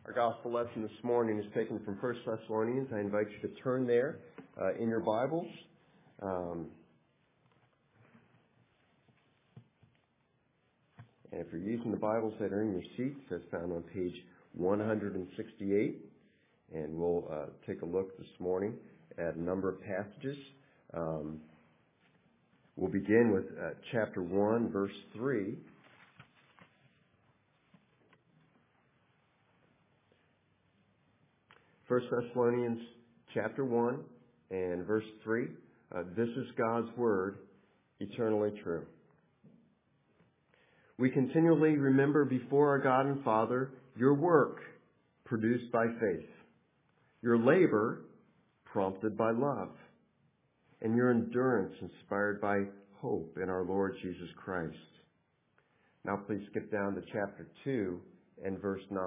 Our gospel lesson this morning is taken from 1 Thessalonians. I invite you to turn there in your Bibles. And if you're using the Bibles that are in your seats, that's found on page 168. And we'll take a look this morning at a number of passages. We'll begin with chapter 1, verse 3. 1 Thessalonians chapter 1 and verse 3. This is God's word, eternally true. We continually remember before our God and Father your work produced by faith, your labor prompted by love, and your endurance inspired by hope in our Lord Jesus Christ. Now please skip down to chapter 2 and verse 9.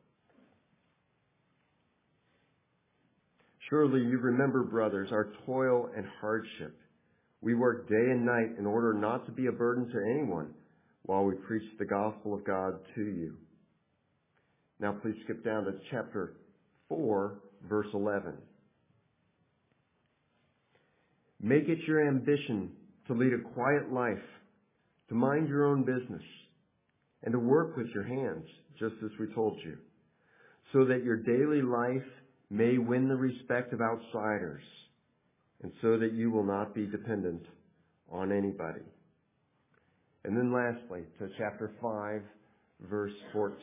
Surely you remember, brothers, our toil and hardship. We work day and night in order not to be a burden to anyone while we preach the gospel of God to you. Now please skip down to chapter 4, verse 11. Make it your ambition to lead a quiet life, to mind your own business, and to work with your hands, just as we told you, so that your daily life may win the respect of outsiders, and so that you will not be dependent on anybody. And then lastly, to chapter 5, verse 14.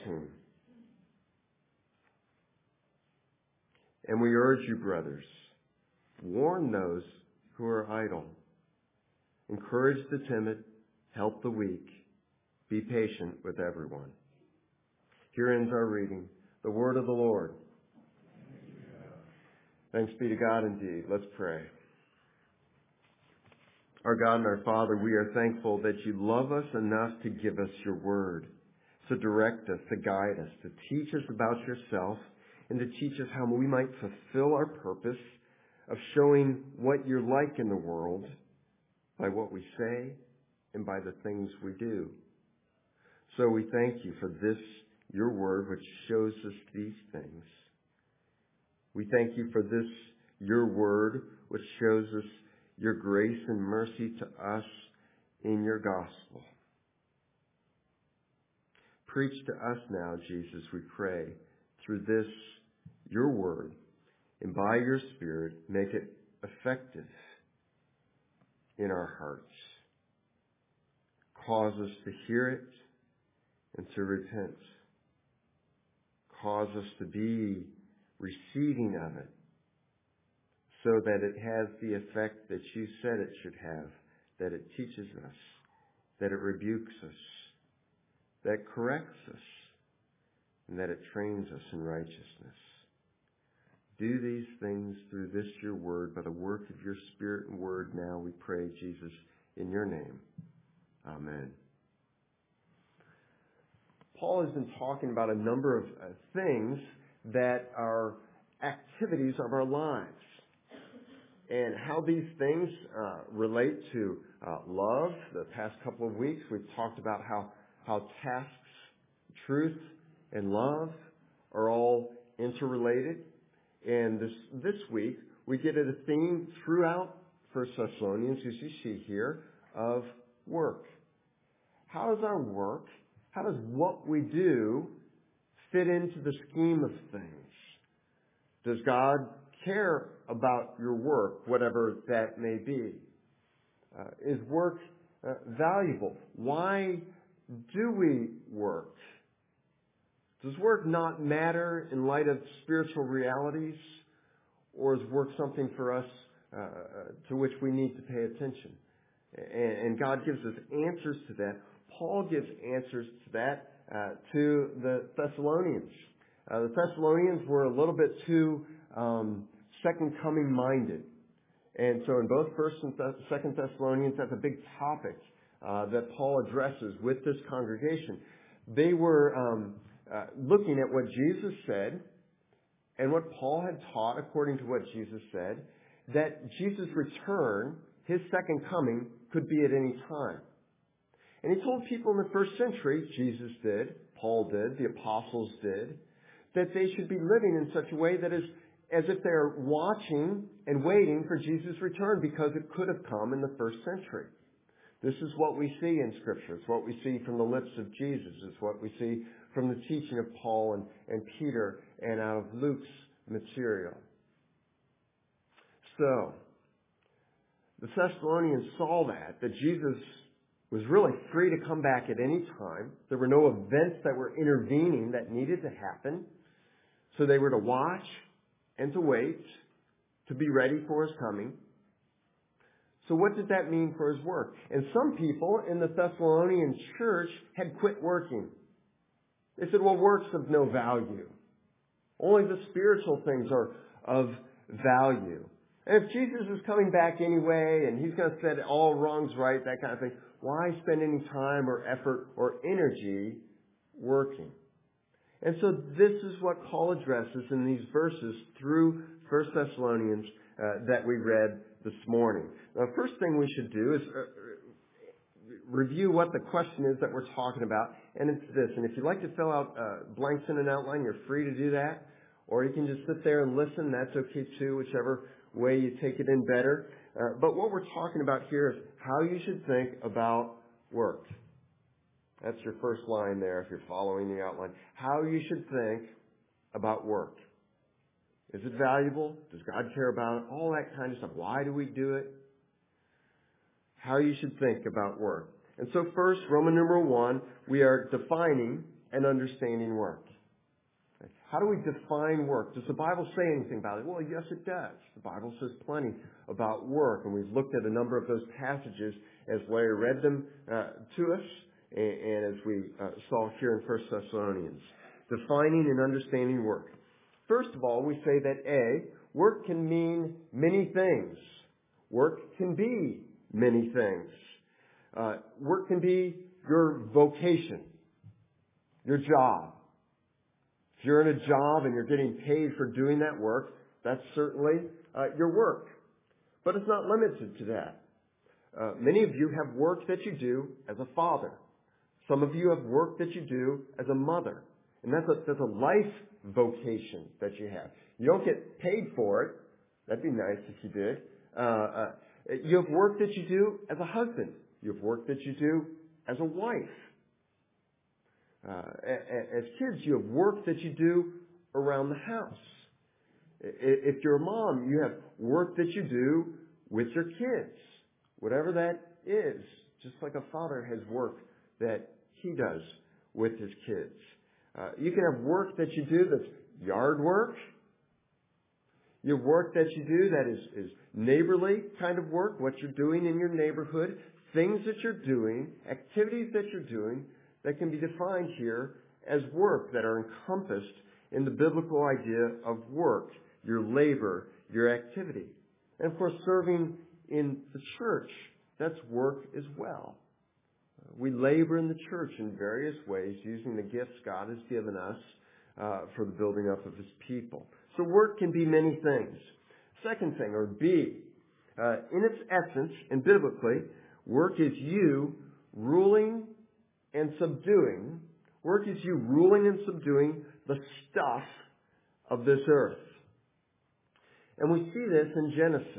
And we urge you, brothers, warn those who are idle, encourage the timid, help the weak, be patient with everyone. Here ends our reading, the word of the Lord. Thanks be to God indeed. Let's pray. Our God and our Father, we are thankful that you love us enough to give us your word, to direct us, to guide us, to teach us about yourself, and to teach us how we might fulfill our purpose of showing what you're like in the world by what we say and by the things we do. So we thank you for this, your word, which shows us these things. We thank you for this, your word, which shows us your grace and mercy to us in your gospel. Preach to us now, Jesus, we pray, through this, your word, and by your Spirit, make it effective in our hearts. Cause us to hear it and to repent. Cause us to be receiving of it, so that it has the effect that you said it should have, that it teaches us, that it rebukes us, that corrects us, and that it trains us in righteousness. Do these things through this your word, by the work of your Spirit and word now, we pray, Jesus, in your name. Amen. Paul has been talking about a number of things that are activities of our lives, and how these things relate to love. The past couple of weeks we've talked about how tasks, truth, and love are all interrelated. And this week we get at a theme throughout 1 Thessalonians, as you see here, of work. How does our work, how does what we do fit into the scheme of things? Does God care about your work, whatever that may be? Is work valuable? Why do we work? Does work not matter in light of spiritual realities? Or is work something for us to which we need to pay attention? And God gives us answers to that. Paul gives answers to that to the Thessalonians. The Thessalonians were a little bit too second coming minded. And so in both 1st and 2nd Thessalonians, that's a big topic that Paul addresses with this congregation. They were looking at what Jesus said and what Paul had taught according to what Jesus said, that Jesus' return, his second coming, could be at any time. And he told people in the first century, Jesus did, Paul did, the apostles did, that they should be living in such a way that is as if they're watching and waiting for Jesus' return, because it could have come in the first century. This is what we see in Scripture. It's what we see from the lips of Jesus. It's what we see from the teaching of Paul and Peter and out of Luke's material. So, the Thessalonians saw that Jesus was really free to come back at any time. There were no events that were intervening that needed to happen. So they were to watch and to wait, to be ready for His coming. So what did that mean for His work? And some people in the Thessalonian church had quit working. They said, well, work's of no value. Only the spiritual things are of value. And if Jesus is coming back anyway, and He's going to set all wrongs right, that kind of thing, why spend any time or effort or energy working? And so this is what Paul addresses in these verses through 1 Thessalonians that we read this morning. Now, the first thing we should do is review what the question is that we're talking about, and it's this. And if you'd like to fill out blanks in an outline, you're free to do that. Or you can just sit there and listen. That's okay too, whichever way you take it in better. But what we're talking about here is how you should think about work. That's your first line there if you're following the outline. How you should think about work. Is it valuable? Does God care about it? All that kind of stuff. Why do we do it? How you should think about work. And so first, Roman numeral 1, we are defining and understanding work. How do we define work? Does the Bible say anything about it? Well, yes, it does. The Bible says plenty about work, and we've looked at a number of those passages as Larry read them to us, and as we saw here in 1 Thessalonians. Defining and understanding work. First of all, we say that work can mean many things. Work can be many things. Work can be your vocation, your job. If you're in a job and you're getting paid for doing that work, that's certainly your work. But it's not limited to that. Many of you have work that you do as a father. Some of you have work that you do as a mother. And that's a life vocation that you have. You don't get paid for it. That'd be nice if you did. You have work that you do as a husband. You have work that you do as a wife. As kids, you have work that you do around the house. If you're a mom, you have work that you do with your kids. Whatever that is, just like a father has work that he does with his kids. You can have work that you do that's yard work. You have work that you do that is neighborly kind of work, what you're doing in your neighborhood, things that you're doing, activities that you're doing that can be defined here as work that are encompassed in the biblical idea of work, your labor, your activity. And of course, serving in the church, that's work as well. We labor in the church in various ways using the gifts God has given us for the building up of His people. So work can be many things. Second thing, or B, in its essence and biblically, work is you ruling and subduing. Work is you ruling and subduing the stuff of this earth. And we see this in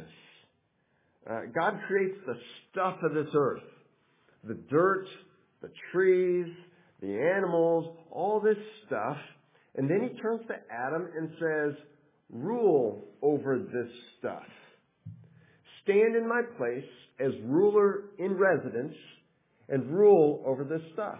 Genesis. God creates the stuff of this earth. The dirt, the trees, the animals, all this stuff. And then He turns to Adam and says, rule over this stuff. Stand in my place as ruler in residence and rule over this stuff.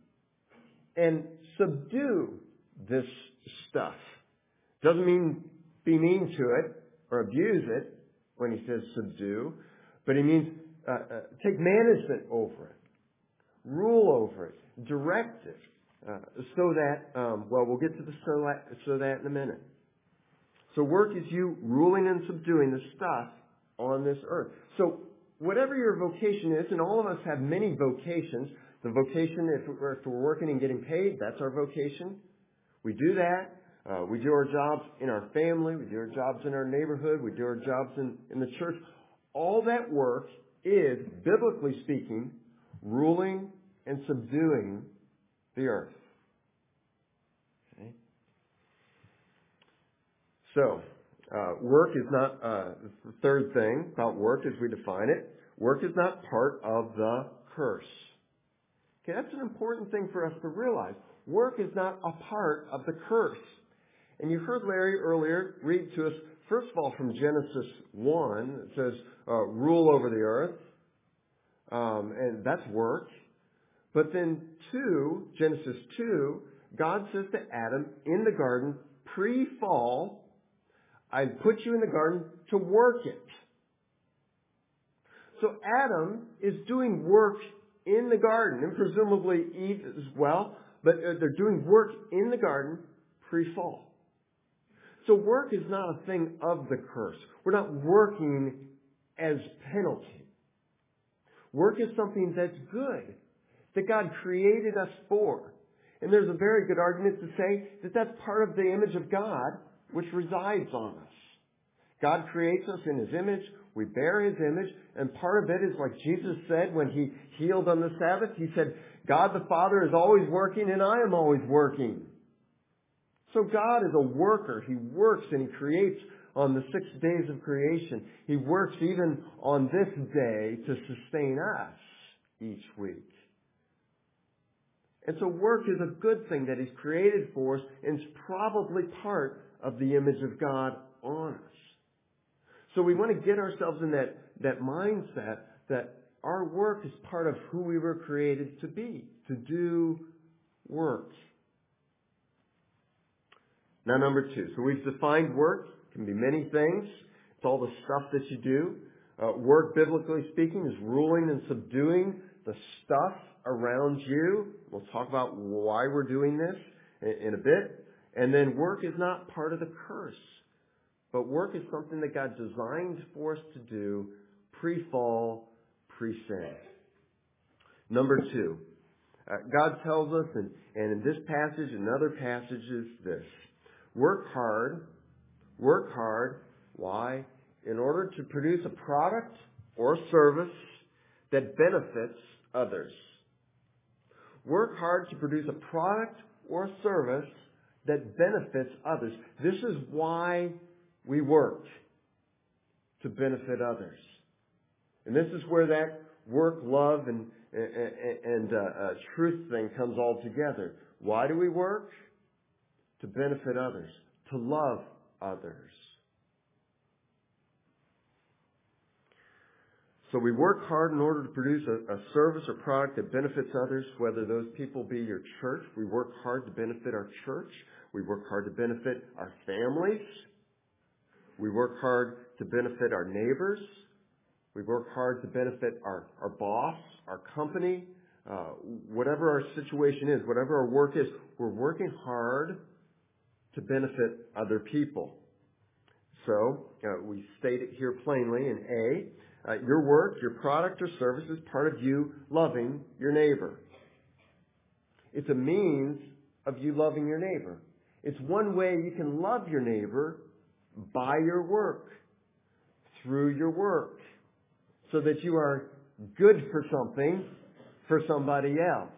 And subdue this stuff. Doesn't mean be mean to it or abuse it when He says subdue, but He means take management over it. Rule over it. Direct it. So that, we'll get to the so that in a minute. So work is you ruling and subduing the stuff on this earth. So whatever your vocation is, and all of us have many vocations. The vocation, if we're working and getting paid, that's our vocation. We do that. We do our jobs in our family. We do our jobs in our neighborhood. We do our jobs in the church. All that work is, biblically speaking, ruling and subduing the earth. Okay? So, work is not, the third thing about work as we define it, work is not part of the curse. Okay, that's an important thing for us to realize. Work is not a part of the curse. And you heard Larry earlier read to us, first of all, from Genesis 1, it says, rule over the earth, and that's work. But then Genesis 2, God says to Adam in the garden, pre-fall, I put you in the garden to work it. So Adam is doing work in the garden, and presumably Eve as well, but they're doing work in the garden pre-fall. So work is not a thing of the curse. We're not working as penalty. Work is something that's good, that God created us for. And there's a very good argument to say that that's part of the image of God which resides on us. God creates us in His image. We bear His image. And part of it is like Jesus said when He healed on the Sabbath. He said, God the Father is always working and I am always working. So God is a worker. He works and He creates on the 6 days of creation. He works even on this day to sustain us each week. And so work is a good thing that He's created for us, and it's probably part of the image of God on us. So we want to get ourselves in that mindset that our work is part of who we were created to be, to do work. Now, number 2. So we've defined work. It can be many things. It's all the stuff that you do. Work, biblically speaking, is ruling and subduing the stuff around you. We'll talk about why we're doing this in a bit. And then work is not part of the curse. But work is something that God designed for us to do pre-fall, pre-sin. Number 2. God tells us, and in this passage and other passages, this. Work hard. Work hard. Why? In order to produce a product or service that benefits others. Work hard to produce a product or service that benefits others. This is why we work, to benefit others. And this is where that work, love, and truth thing comes all together. Why do we work? To benefit others, to love others. So we work hard in order to produce a service or product that benefits others, whether those people be your church. We work hard to benefit our church. We work hard to benefit our families. We work hard to benefit our neighbors. We work hard to benefit our boss, our company, whatever our situation is, whatever our work is. We're working hard to benefit other people. So we state it here plainly in A. Your work, your product or service is part of you loving your neighbor. It's a means of you loving your neighbor. It's one way you can love your neighbor, by your work, through your work, so that you are good for something for somebody else.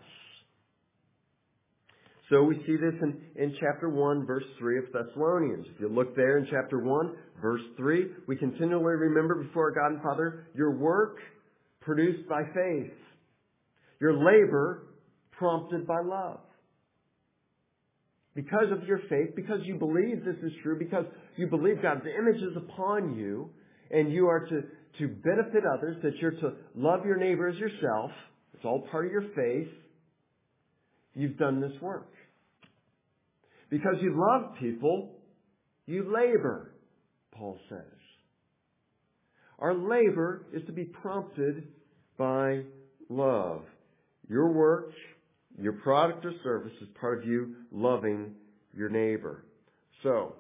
So we see this in chapter 1, verse 3 of Thessalonians. If you look there in chapter 1, verse 3, we continually remember before God and Father your work produced by faith, your labor prompted by love. Because of your faith, because you believe this is true, because you believe God's image is upon you, and you are to benefit others, that you're to love your neighbor as yourself, it's all part of your faith, you've done this work. Because you love people, you labor, Paul says. Our labor is to be prompted by love. Your work, your product or service is part of you loving your neighbor. So,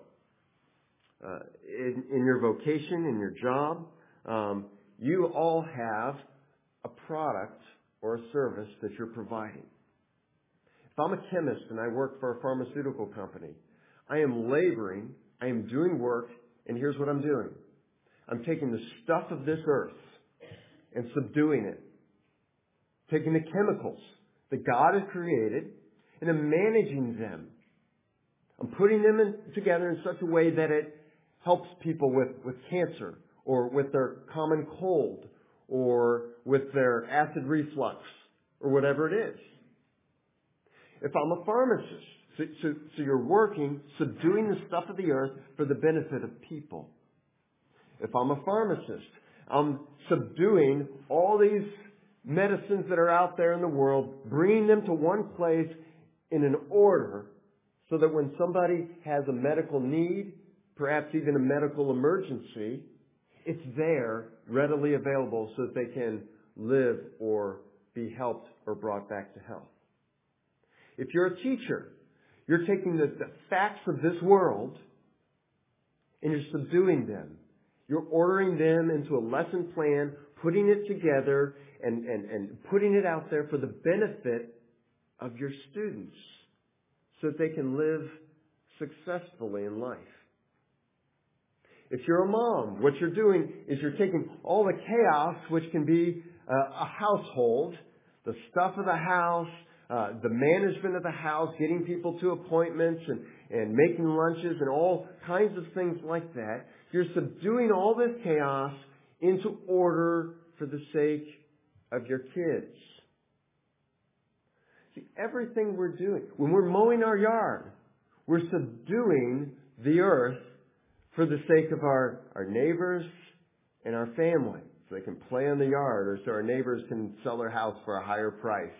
in your vocation, in your job, you all have a product or a service that you're providing. If I'm a chemist and I work for a pharmaceutical company, I am laboring, I am doing work, and here's what I'm doing. I'm taking the stuff of this earth and subduing it. Taking the chemicals that God has created, and I'm managing them. I'm putting them together in such a way that it helps people with cancer or with their common cold or with their acid reflux or whatever it is. If I'm a pharmacist, so you're working, subduing the stuff of the earth for the benefit of people. If I'm a pharmacist, I'm subduing all these medicines that are out there in the world, bringing them to one place in an order so that when somebody has a medical need, perhaps even a medical emergency, it's there, readily available so that they can live or be helped or brought back to health. If you're a teacher, you're taking the facts of this world and you're subduing them. You're ordering them into a lesson plan, putting it together, and putting it out there for the benefit of your students so that they can live successfully in life. If you're a mom, what you're doing is you're taking all the chaos, which can be a household, the stuff of the house, the management of the house, getting people to appointments and making lunches and all kinds of things like that. You're subduing all this chaos into order for the sake of your kids. See, everything we're doing, when we're mowing our yard, we're subduing the earth for the sake of our neighbors and our family. So they can play in the yard or so our neighbors can sell their house for a higher price.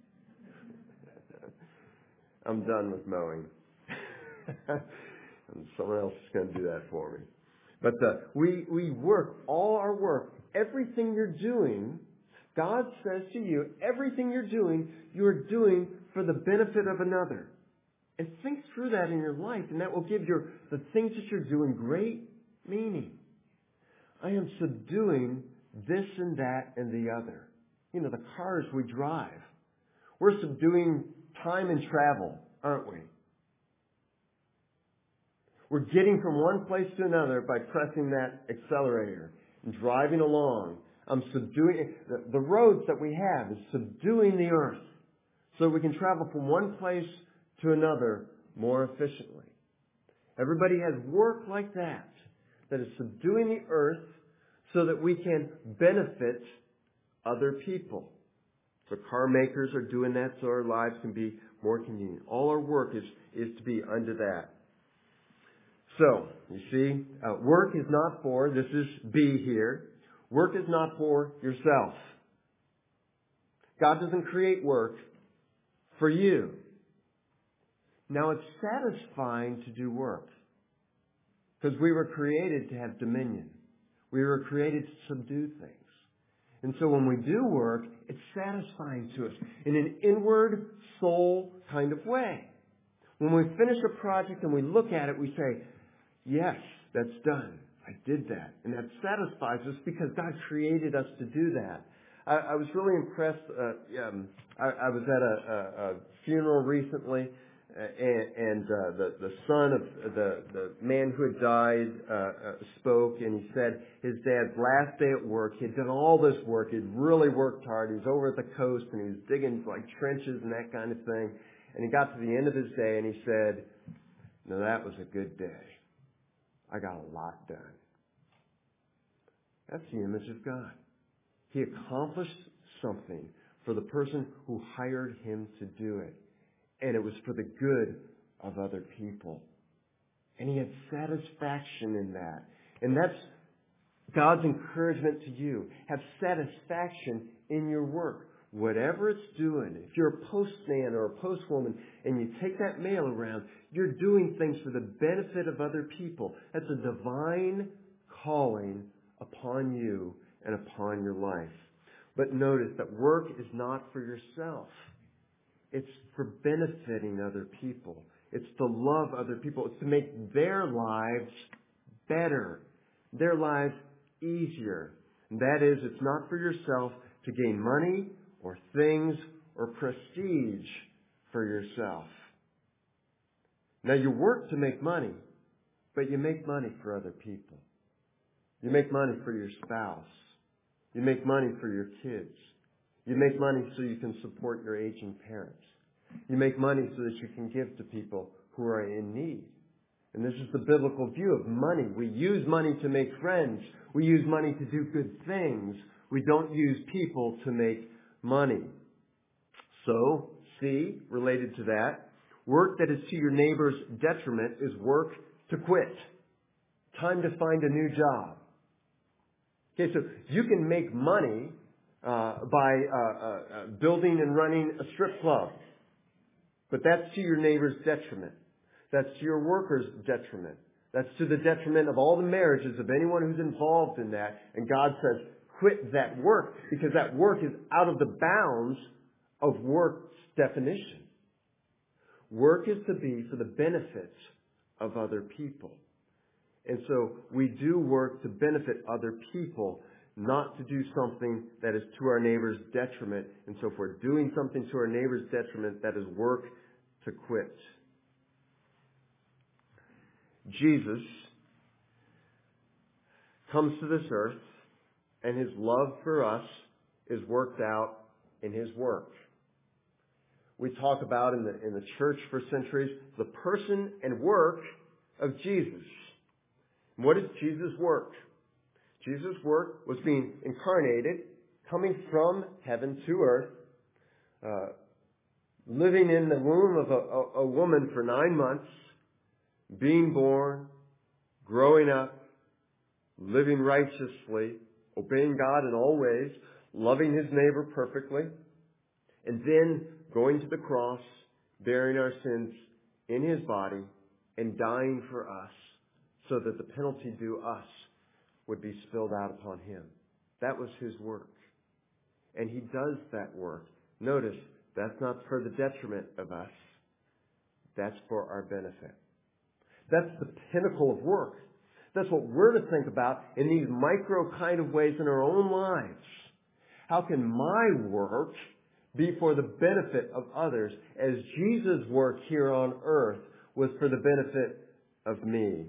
I'm done with mowing. And someone else is going to do that for me. But we work, all our work, everything you're doing, God says to you, everything you're doing for the benefit of another. And think through that in your life, and that will give the things that you're doing great meaning. I am subduing this and that and the other. You know, the cars we drive. We're subduing time and travel, aren't we? We're getting from one place to another by pressing that accelerator and driving along. I'm subduing, the roads that we have is subduing the earth so we can travel from one place to another more efficiently. Everybody has work like that is subduing the earth so that we can benefit other people. So car makers are doing that so our lives can be more convenient. All our work is to be unto that. So, you see, work is not for, this is B here, work is not for yourself. God doesn't create work for you. Now, it's satisfying to do work because we were created to have dominion. We were created to subdue things. And so when we do work, it's satisfying to us in an inward soul kind of way. When we finish a project and we look at it, we say, yes, that's done. I did that. And that satisfies us because God created us to do that. I was really impressed. I was at a funeral recently, and the son of the man who had died spoke, and he said his dad's last day at work, he had done all this work, he'd really worked hard, he was over at the coast, and he was digging like trenches and that kind of thing, and he got to the end of his day, and he said, "No, that was a good day. I got a lot done." That's the image of God. He accomplished something for the person who hired him to do it. And it was for the good of other people. And he had satisfaction in that. And that's God's encouragement to you. Have satisfaction in your work. Whatever it's doing. If you're a postman or a postwoman and you take that mail around, you're doing things for the benefit of other people. That's a divine calling upon you and upon your life. But notice that work is not for yourself. It's for benefiting other people. It's to love other people. It's to make their lives better, their lives easier. And that is, it's not for yourself to gain money or things or prestige for yourself. Now, you work to make money, but you make money for other people. You make money for your spouse. You make money for your kids. You make money so you can support your aging parents. You make money so that you can give to people who are in need. And this is the biblical view of money. We use money to make friends. We use money to do good things. We don't use people to make money. So, C, related to that, work that is to your neighbor's detriment is work to quit. Time to find a new job. Okay, so you can make money by building and running a strip club. But that's to your neighbor's detriment. That's to your worker's detriment. That's to the detriment of all the marriages of anyone who's involved in that. And God says, quit that work, because that work is out of the bounds of work's definition. Work is to be for the benefit of other people. And so we do work to benefit other people, not to do something that is to our neighbor's detriment. And so if we're doing something to our neighbor's detriment, that is work to quit. Jesus comes to this earth, and His love for us is worked out in His work. We talk about in the church for centuries the person and work of Jesus. And what is Jesus' work? Jesus' work was being incarnated, coming from heaven to earth, living in the womb of a woman for 9 months, being born, growing up, living righteously, obeying God in all ways, loving His neighbor perfectly, and then going to the cross, bearing our sins in His body, and dying for us, so that the penalty due us would be spilled out upon Him. That was His work. And He does that work. Notice, that's not for the detriment of us. That's for our benefit. That's the pinnacle of work. That's what we're to think about in these micro kind of ways in our own lives. How can my work be for the benefit of others, as Jesus' work here on earth was for the benefit of me?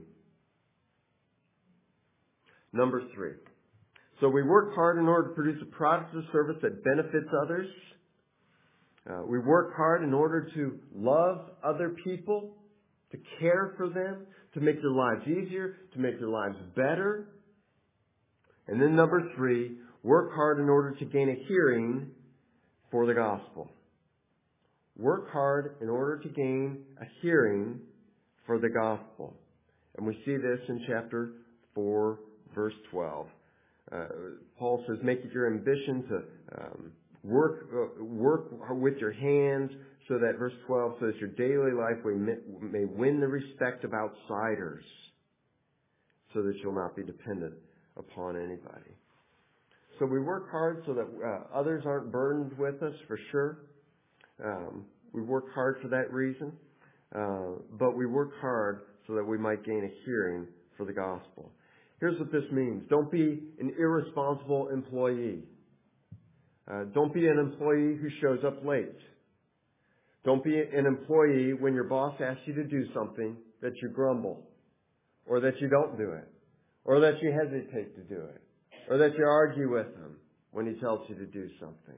Number 3. So we work hard in order to produce a product or service that benefits others. We work hard in order to love other people, to care for them, to make their lives easier, to make their lives better. And then number 3, work hard in order to gain a hearing for the gospel. Work hard in order to gain a hearing for the gospel. And we see this in chapter 4, verse 12. Paul says, make it your ambition to work with your hands, so that, verse 12 says, your daily life may win the respect of outsiders, so that you'll not be dependent upon anybody. So we work hard so that others aren't burdened with us, for sure. We work hard for that reason. But we work hard so that we might gain a hearing for the gospel. Here's what this means. Don't be an irresponsible employee. Don't be an employee who shows up late. Don't be an employee when your boss asks you to do something that you grumble, or that you don't do it, or that you hesitate to do it, or that you argue with him when he tells you to do something.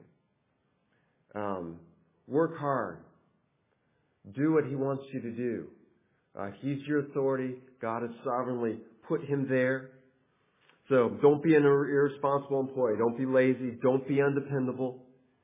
Work hard. Do what He wants you to do. He's your authority. God has sovereignly put Him there. So don't be an irresponsible employee. Don't be lazy. Don't be undependable.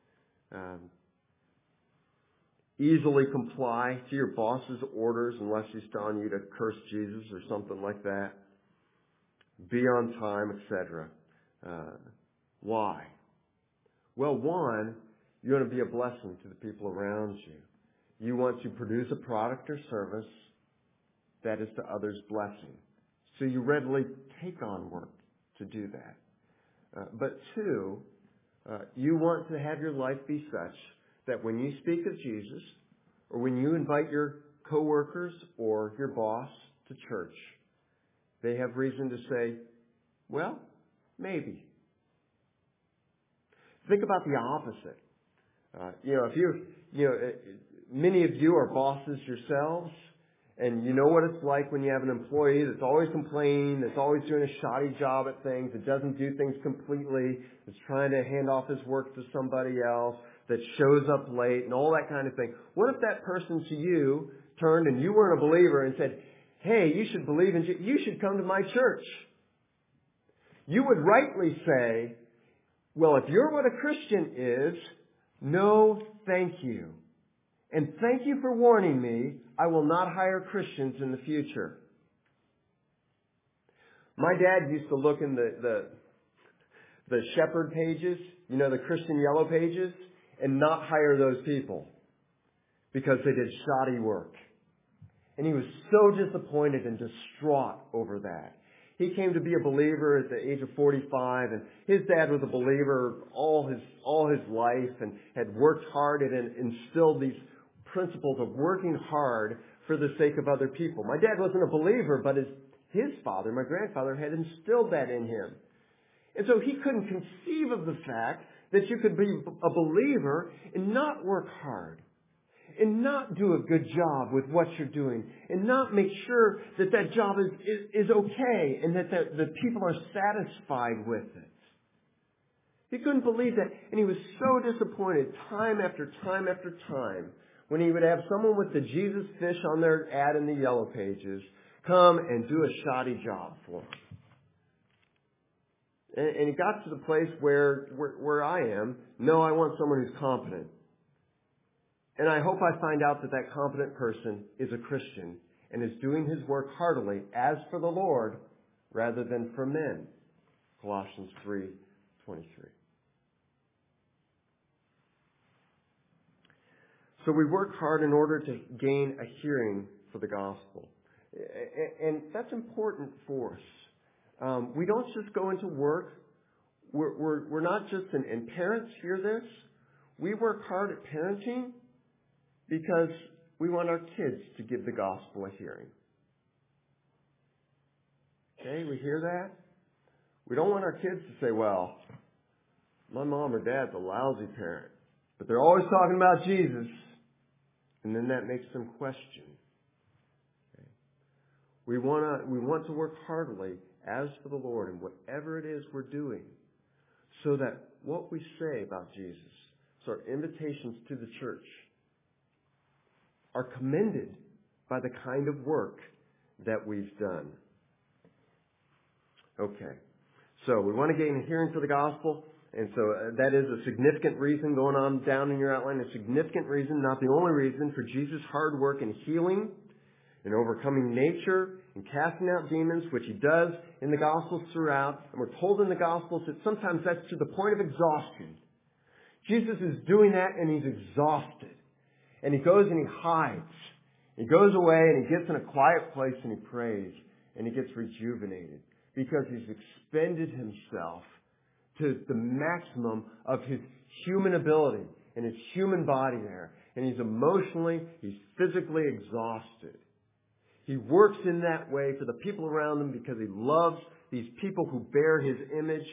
Easily comply to your boss's orders unless he's telling you to curse Jesus or something like that. Be on time, etc. Why? Well, one, you want to be a blessing to the people around you. You want to produce a product or service that is to others' blessing. So you readily take on work to do that. But two, you want to have your life be such that when you speak of Jesus, or when you invite your coworkers or your boss to church, they have reason to say, well, maybe. Think about the opposite. Many of you are bosses yourselves, and you know what it's like when you have an employee that's always complaining, that's always doing a shoddy job at things, that doesn't do things completely, that's trying to hand off his work to somebody else, that shows up late, and all that kind of thing. What if that person to you turned and you weren't a believer and said, hey, you should believe in Jesus. You should come to my church. You would rightly say, well, if you're what a Christian is, no, thank you. And thank you for warning me. I will not hire Christians in the future. My dad used to look in the shepherd pages, the Christian yellow pages, and not hire those people because they did shoddy work. And he was so disappointed and distraught over that. He came to be a believer at the age of 45, and his dad was a believer all his life and had worked hard and instilled these principles of working hard for the sake of other people. My dad wasn't a believer, but his father, my grandfather, had instilled that in him. And so he couldn't conceive of the fact that you could be a believer and not work hard, and not do a good job with what you're doing, and not make sure that that job is okay and that the people are satisfied with it. He couldn't believe that, and he was so disappointed time after time after time when he would have someone with the Jesus fish on their ad in the yellow pages come and do a shoddy job for him. And he got to the place where I am. No, I want someone who's competent. And I hope I find out that competent person is a Christian and is doing his work heartily as for the Lord rather than for men. Colossians 3:23. So we work hard in order to gain a hearing for the gospel. And that's important for us. We don't just go into work. We're not just, and parents hear this. We work hard at parenting because we want our kids to give the gospel a hearing. Okay, we hear that? We don't want our kids to say, well, my mom or dad's a lousy parent, but they're always talking about Jesus. And then that makes them question. Okay. We want to work heartily as for the Lord in whatever it is we're doing, so that what we say about Jesus, so our invitations to the church, are commended by the kind of work that we've done. Okay. So we want to gain a hearing for the gospel. And so that is a significant reason going on down in your outline, a significant reason, not the only reason, for Jesus' hard work in healing and overcoming nature and casting out demons, which he does in the Gospels throughout. And we're told in the Gospels that sometimes that's to the point of exhaustion. Jesus is doing that and he's exhausted. And he goes and he hides. He goes away and he gets in a quiet place and he prays. And he gets rejuvenated because he's expended himself to the maximum of his human ability and his human body there. And he's emotionally, he's physically exhausted. He works in that way for the people around him because he loves these people who bear his image.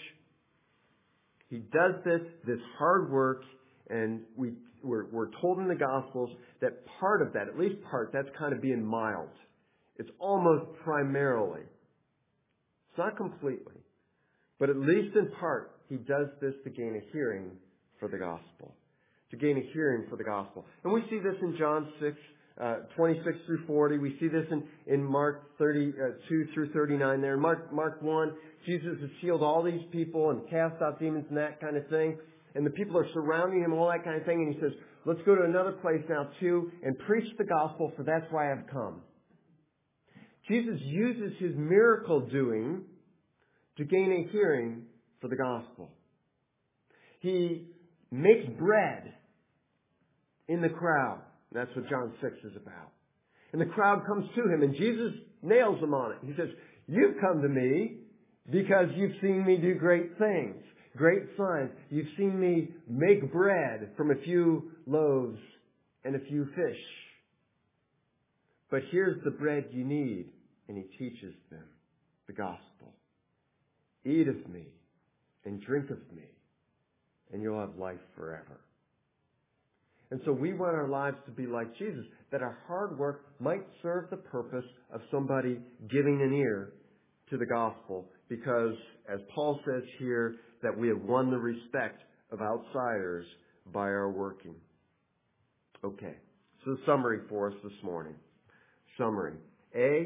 He does this hard work, and we're told in the Gospels that part of that, at least part, that's kind of being mild. It's almost primarily. It's not completely. But at least in part, he does this to gain a hearing for the gospel. To gain a hearing for the gospel. And we see this in John 6, 26 through 40. We see this in Mark 32 through 39 there. In Mark 1, Jesus has healed all these people and cast out demons and that kind of thing. And the people are surrounding him, all that kind of thing. And he says, let's go to another place now too and preach the gospel, for that's why I've come. Jesus uses his miracle doing to gain a hearing for the gospel. He makes bread in the crowd. That's what John 6 is about. And the crowd comes to him, and Jesus nails them on it. He says, you've come to me because you've seen me do great things, great signs. You've seen me make bread from a few loaves and a few fish. But here's the bread you need. And he teaches them the gospel. Eat of me and drink of me, and you'll have life forever. And so we want our lives to be like Jesus, that our hard work might serve the purpose of somebody giving an ear to the gospel, because, as Paul says here, that we have won the respect of outsiders by our working. Okay, so the summary for us this morning. Summary. A,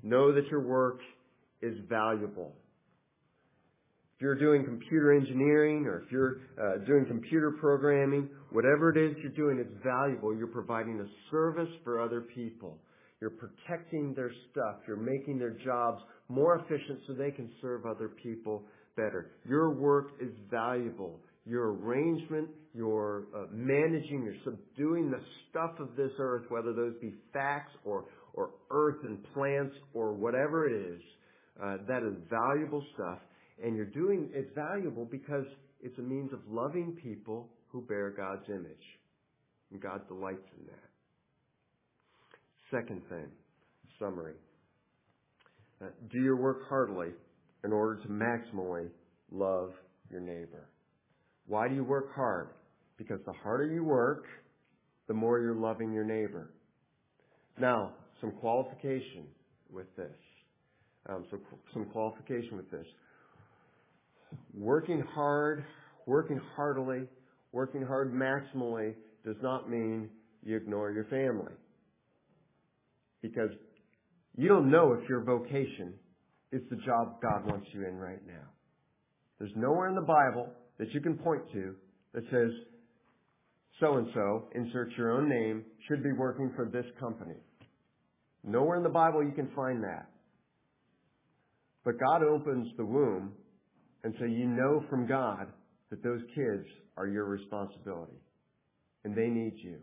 Know that your work is valuable. If you're doing computer engineering or if you're doing computer programming, whatever it is you're doing, it's valuable. You're providing a service for other people. You're protecting their stuff. You're making their jobs more efficient so they can serve other people better. Your work is valuable. Your arrangement, your managing, you're subduing the stuff of this earth, whether those be facts or earth and plants or whatever it is, that is valuable stuff. And it's valuable because it's a means of loving people who bear God's image. And God delights in that. Second thing, summary. Do your work heartily in order to maximally love your neighbor. Why do you work hard? Because the harder you work, the more you're loving your neighbor. Now, some qualification with this. Some qualification with this. Working hard, working heartily, working hard maximally does not mean you ignore your family. Because you don't know if your vocation is the job God wants you in right now. There's nowhere in the Bible that you can point to that says, so-and-so, insert your own name, should be working for this company. Nowhere in the Bible you can find that. But God opens the womb, and so you know from God that those kids are your responsibility. And they need you.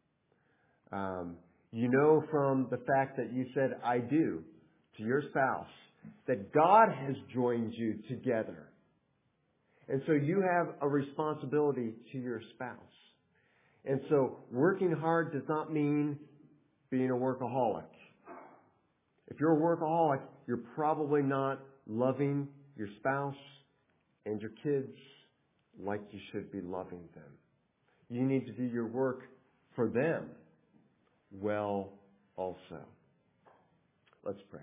You know from the fact that you said, I do, to your spouse, that God has joined you together. And so you have a responsibility to your spouse. And so working hard does not mean being a workaholic. If you're a workaholic, you're probably not loving your spouse and your kids like you should be loving them. You need to do your work for them well also. Let's pray.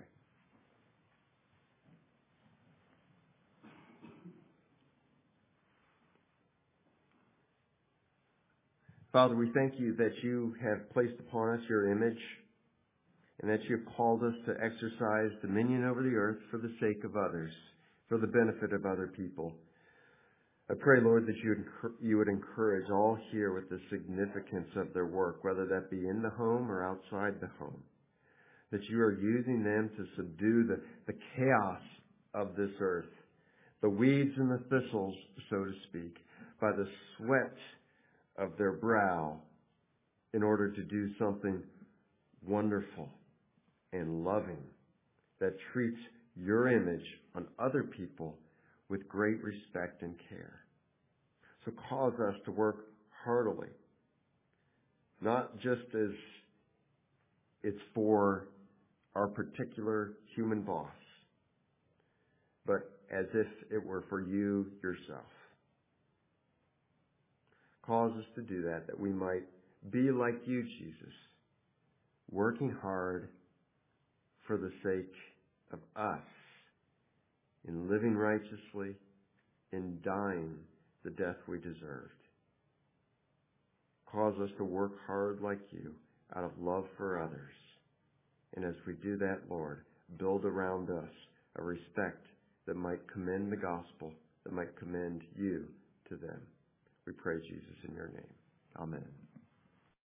Father, we thank you that you have placed upon us your image and that you have called us to exercise dominion over the earth for the sake of others, for the benefit of other people. I pray, Lord, that you would encourage all here with the significance of their work, whether that be in the home or outside the home, that you are using them to subdue the chaos of this earth, the weeds and the thistles, so to speak, by the sweat of their brow in order to do something wonderful and loving that treats your image on other people with great respect and care. So cause us to work heartily, not just as it's for our particular human boss, but as if it were for you yourself. Cause us to do that we might be like you, Jesus, working hard for the sake of us, in living righteously, in dying the death we deserved. Cause us to work hard like you out of love for others. And as we do that, Lord, build around us a respect that might commend the gospel, that might commend you to them. We pray, Jesus, in your name. Amen.